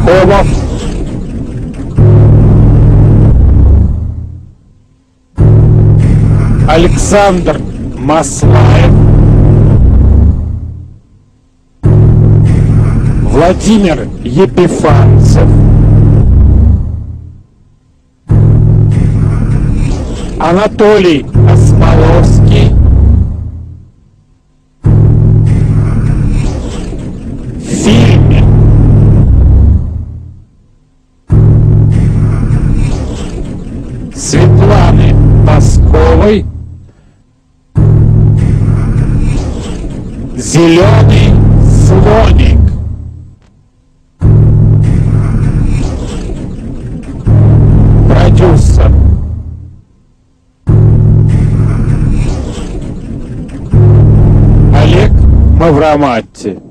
Олаф. Александр Маслаев. Владимир Епифанцев. Анатолий Осмоловский. В фильме Светланы Пасковой «Зеленый слоник». Продюсер Олег Мавроматти.